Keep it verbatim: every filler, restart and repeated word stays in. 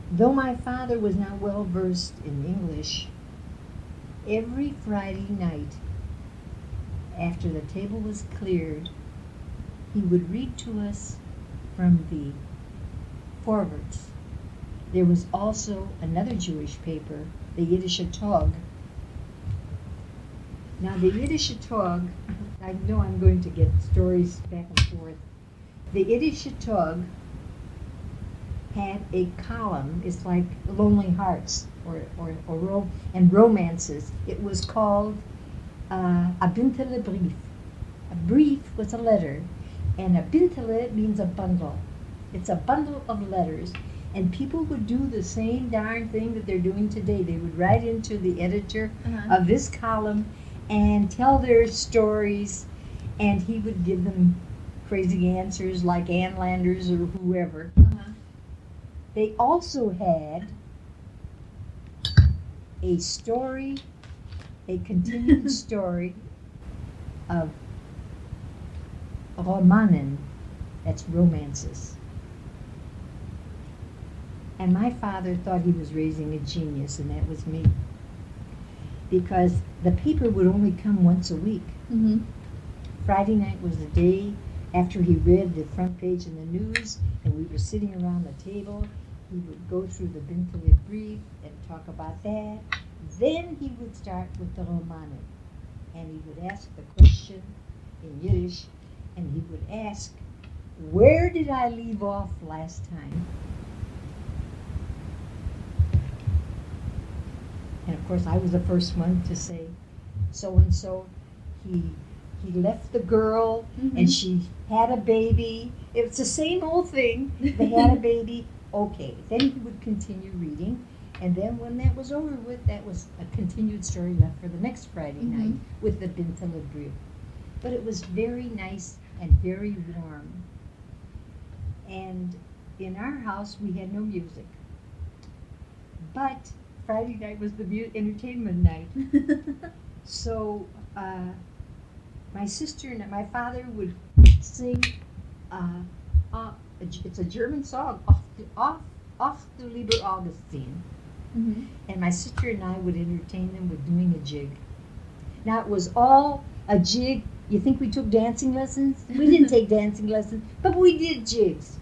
Though my father was not well versed in English, every Friday night after the table was cleared, he would read to us from the forwards. There was also another Jewish paper, the Yiddish Tog. Now the Yiddish Tog, I know I'm going to get stories back and forth. The Yiddish Tog had a column, it's like Lonely Hearts or, or, or ro- and romances. It was called uh, a bintele brief. A brief was a letter, and a bintele means a bundle. It's a bundle of letters, and people would do the same darn thing that they're doing today. They would write into the editor Uh-huh. of this column and tell their stories, and he would give them crazy answers like Ann Landers or whoever. Uh-huh. They also had a story, a continued story of Romanen, that's romances. And my father thought he was raising a genius, and that was me. Because the paper would only come once a week. Mm-hmm. Friday night was the day after he read the front page in the news, and we were sitting around the table. He would go through the Bintele brief and talk about that. Then he would start with the Romanen, and he would ask the question in Yiddish, and he would ask, "Where did I leave off last time?" And of course, I was the first one to say, so and so, he he left the girl, Mm-hmm. and she had a baby. It was the same old thing. They had a baby. Okay. Then he would continue reading, and then when that was over with, that was a continued story left for the next Friday Mm-hmm. night with the Bintele brief. But it was very nice and very warm. And in our house, we had no music. But Friday night was the mu- entertainment night. So uh, my sister and my father would sing, uh, uh, a G- it's a German song, Off, du- off, off du lieber Augustine. Mm-hmm. And my sister and I would entertain them with doing a jig. Now, it was all a jig. You think we took dancing lessons? We didn't take dancing lessons, but we did jigs.